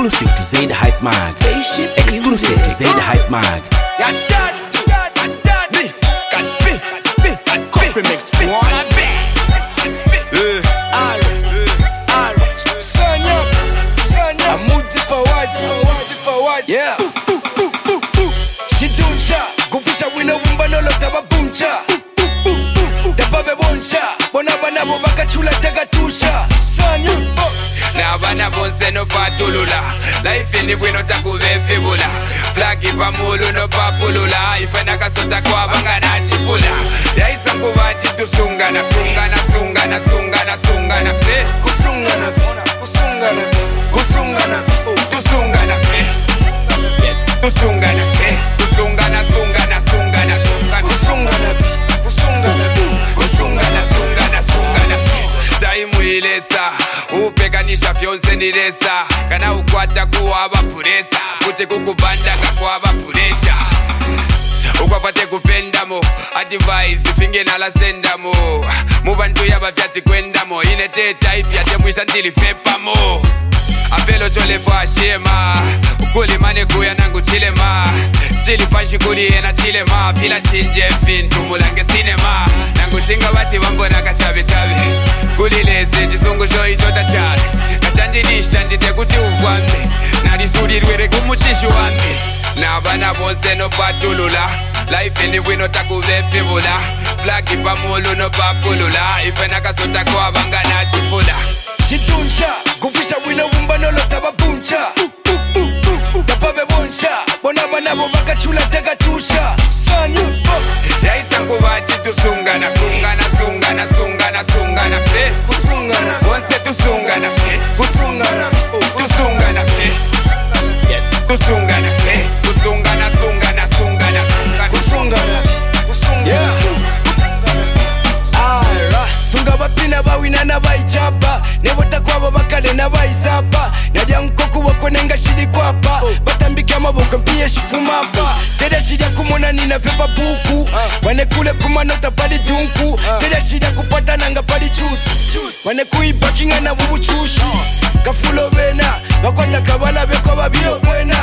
Exclusive to Zaid Hype Mag. Exclusive to Zaid Hype Mag. Yeah. Shiduncha, kufisha wino wumbano lotaba buncha. Tababe bonsha, bona bana bo bakachula tega tusha. Sanya, na bana bonse no patulula. Life in the wino taku vefibula. Flagi pa mulu no papulula. Ifena kasota kwa banga na shifula. Ya isa kuvachi tusungana, sungana, sungana, sungana, sungana, fe. kusungana, kusungana, kusungana, Tusungana, fe. yes. Tusungana, fe. Tusungana, sungana, sungana, sungana. Kusungana, kusungana, Kusungana, sungana, sungana. Taimu ilesa upekanisha fyonse nilesa kana ukwata kuwaba puresa kuti kukubandanga kuwaba puresha ukwafate kupendamo advice finge nalasendamo mubantu yabafyatsi kwendamo ineteta ipya temwisha ndilifepamo apelo cholefa ashema ukulimane kuya nangu chilema chili panshi kuli ena chilema fila chinje fintu mulange sinema nangu chinga bati bambona kachabe chabe kulilese chisungu shoyi chota chale kachandinisha ndite kuti uvwambe nalisulilwere kumuchishu wambe na bana bonse no patulula life ini wino takuvefibula flagi pamulu no papulula ifena kasota kwa banga na shifula shiduncha, kufisha wino wumbano lotaba buncha. Tababe bonsha, bona bana bo bakachula tega tusha. Sanya, shaisa kuvachi tusungana, sungana, sungana, sungana, sungana, fe. kusungana, Bonse tusungana, fe. kusungana, Tusungana, fe. yes. Tusungana, fe. Tusungana, sungana, sungana, sungana. Kusungana, kusungana, yeah. Ara, sunga bapina bawina na baichapa. Nebota kwabo bakale na baisapa. Najya nkoku wakwenenga shidi kwapa. Batambika amaboko mpiye shifumapa. Tere shida kumona nina vepa buku. Wane kule kumanota pali dunku. Tere shida kupata nanga pali chuti. Wane kuibakinga na bubuchushi. Kafulo bena, bakwata kabala beko babio buena.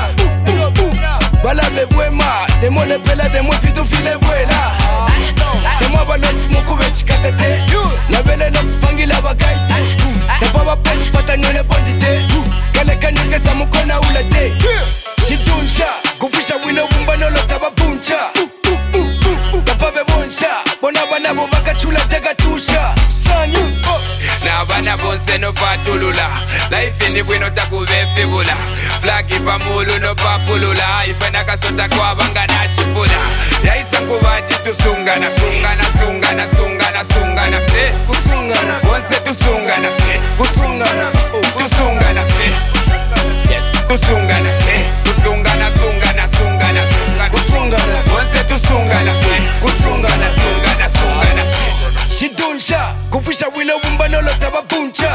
Balabe bwema, demo lepela demo fitu file bwela. Demo balosi mukube chikatete. Nabele no pangila bagaite. Tepa bapeni pata nyone bondite. Kale kanyuke sa mukona ulete. Shiduncha, kufisha wino wumbano lotaba buncha. Tababe bonsha, bona bana bo bakachula tega tusha. Sanya, na bana bonse no patulula life ini wino takuvefibula flagi pamulu no papulula ifena kasota kwa banga na shifula yaisa kuvachi tusungana, sungana, sungana, sungana, sungana, fe. kusungana, Bonse tusungana, fe. kusungana, Tusungana, fe. yes. Tusungana, fe. Tusungana, sungana, sungana, sungana. Kusungana, Bonse tusungana, fe. kusungana, Sungana, sungana, fe. shiduncha, kufisha wino wumbano lotaba buncha.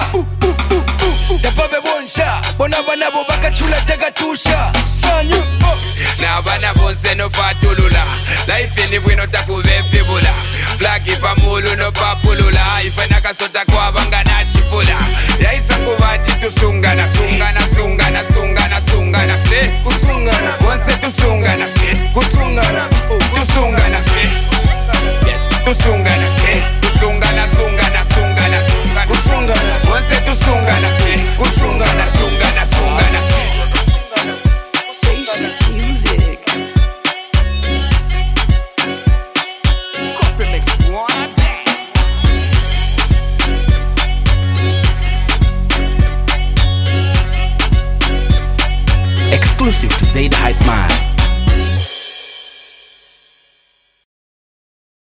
Tababe bonsha, bona bana bo bakachula tega tusha. Sanya, na bana bonse no patulula life ini wino takuvefibula flagi pamulu no papulula ifena kasota kwa banga na shifula yaisa kuvachi tusungana, sungana, sungana, sungana, sungana, fe. kusungana, Bonse tusungana, fe. kusungana, Tusungana, fe. yes. Tusungana, fe. Tusungana, sungana, sungana, sungana. Kusungana, Bonse tusungana, fe. kusungana, Sungana, sungana, fe. Station music. Exclusive to Zaid Hype Mag.